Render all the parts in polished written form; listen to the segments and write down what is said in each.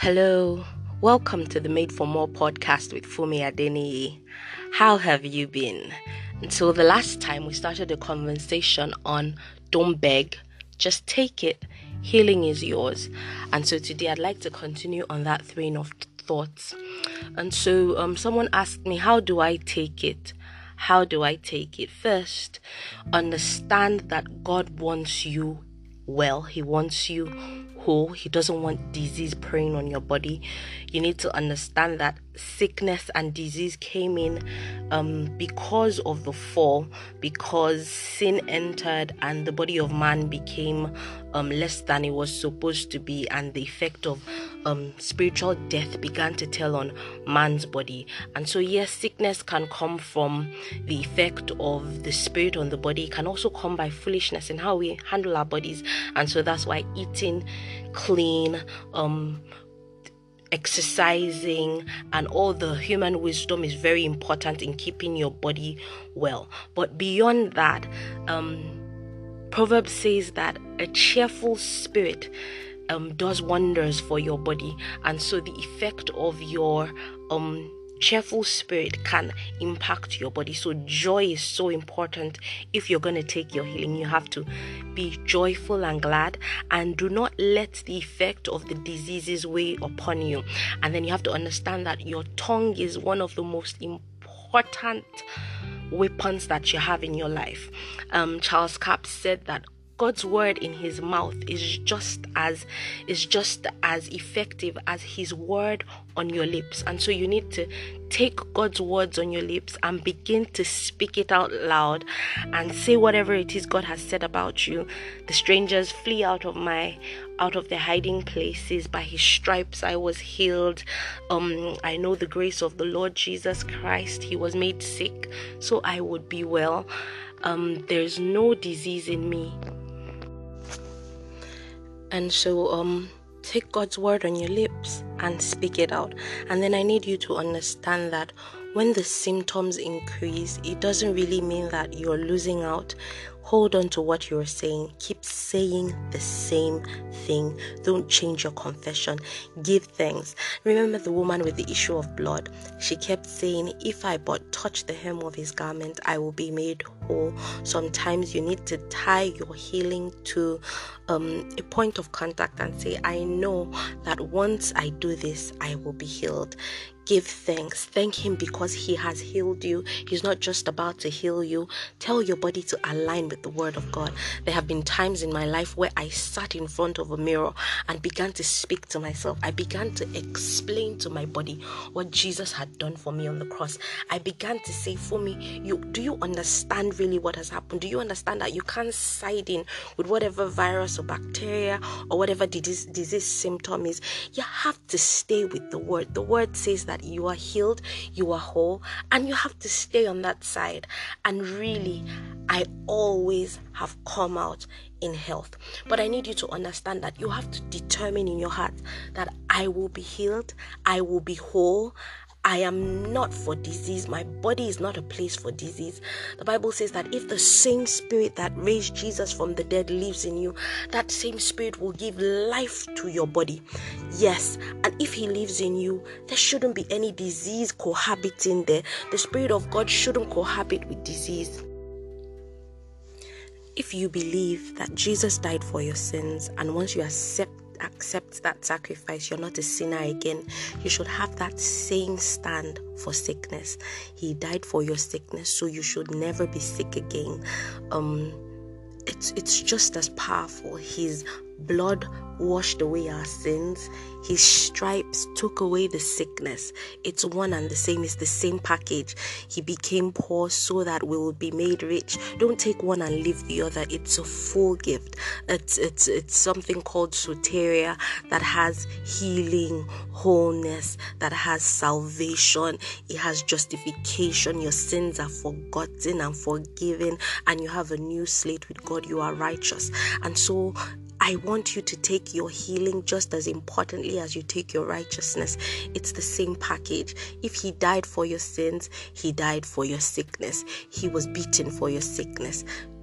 Hello, welcome to the Made for More podcast with Fumi Adeniyi. How have you been? Until the last time we started a conversation on don't beg, just take it. Healing is yours. And so today I'd like to continue on that train of thoughts. And so someone asked me, how do I take it? How do I take it? First, understand that God wants you well. He wants you whole. He doesn't want disease preying on your body. You need to understand that sickness and disease came in because of the fall, because sin entered and the body of man became less than it was supposed to be, and the effect of spiritual death began to tell on man's body. And so yes, sickness can come from the effect of the spirit on the body. It can also come by foolishness in how we handle our bodies. And so that's why eating clean, exercising, and all the human wisdom is very important in keeping your body well. But beyond that, Proverbs says that a cheerful spirit does wonders for your body. And so the effect of your cheerful spirit can impact your body. So joy is so important. If you're going to take your healing, you have to be joyful and glad, and do not let the effect of the diseases weigh upon you. And then you have to understand that your tongue is one of the most important weapons that you have in your life. Charles Capps said that God's word in his mouth is just as effective as his word on your lips. And so you need to take God's words on your lips and begin to speak it out loud and say whatever it is God has said about you. The strangers flee out of their hiding places. By his stripes I was healed. I know the grace of the Lord Jesus Christ. He was made sick so I would be well. There's no disease in me. And so take God's word on your lips and speak it out. And then I need you to understand that when the symptoms increase, it doesn't really mean that you're losing out. Hold on to what you're saying. Keep saying the same thing. Don't change your confession. Give thanks. Remember the woman with the issue of blood. She kept saying, if I but touch the hem of his garment, I will be made whole. Sometimes you need to tie your healing to a point of contact and say, I know that once I do this, I will be healed. Give thanks. Thank him because he has healed you. He's not just about to heal you. Tell your body to align with the word of God. There have been times in my life where I sat in front of a mirror and began to speak to myself. I began to explain to my body what Jesus had done for me on the cross. I began to say, for me, do you understand really what has happened? Do you understand that you can't side in with whatever virus or bacteria or whatever disease symptom is? You have to stay with the word. The word says that you are healed, you are whole, and you have to stay on that side. And really, I always have come out in health. But I need you to understand that you have to determine in your heart that I will be healed, I will be whole. I am not for disease. My body is not a place for disease. The Bible says that if the same spirit that raised Jesus from the dead lives in you, that same spirit will give life to your body. Yes, and if he lives in you, there shouldn't be any disease cohabiting there. The Spirit of God shouldn't cohabit with disease. If you believe that Jesus died for your sins, and once you accept that sacrifice, you're not a sinner again, you should have that same stand for sickness. He died for your sickness, so you should never be sick again. It's just as powerful. His blood washed away our sins. His stripes took away the sickness. It's one and the same. It's the same package. He became poor so that we will be made rich. Don't take one and leave the other. It's a full gift. It's something called soteria that has healing, wholeness, that has salvation. It has justification. Your sins are forgotten and forgiven, and you have a new slate with God. You are righteous. And so I want you to take your healing just as importantly as you take your righteousness. It's the same package. If he died for your sins, he died for your sickness. He was beaten for your sickness.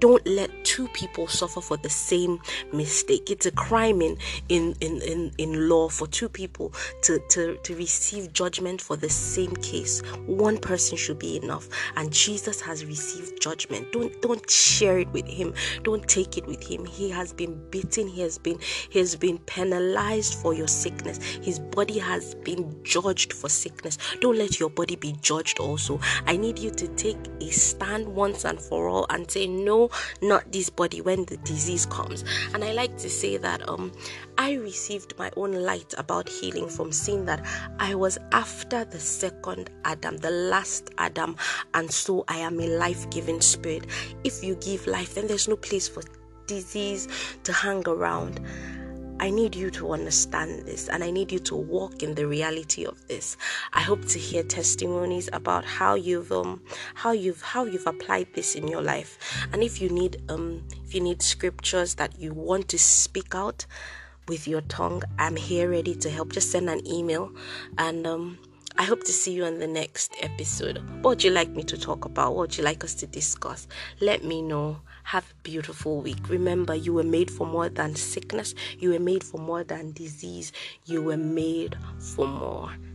Don't let two people suffer for the same mistake. It's a crime in law for two people to receive judgment for the same case. One person should be enough, and Jesus has received judgment. Don't share it with him. Don't take it with him. He has been beaten. He has been penalized for your sickness. His body has been judged for sickness. Don't let your body be judged also. I need you to take a stand once and for all and say, no, not this body, when the disease comes. And I like to say that I received my own light about healing from seeing that I was after the second Adam, the last Adam, and so I am a life-giving spirit. If you give life, then there's no place for disease to hang around. I need you to understand this, and I need you to walk in the reality of this. I hope to hear testimonies about how you've applied this in your life. And if you need scriptures that you want to speak out with your tongue, I'm here ready to help. Just send an email, and I hope to see you on the next episode. What would you like me to talk about? What would you like us to discuss? Let me know. Have a beautiful week. Remember, you were made for more than sickness. You were made for more than disease. You were made for more.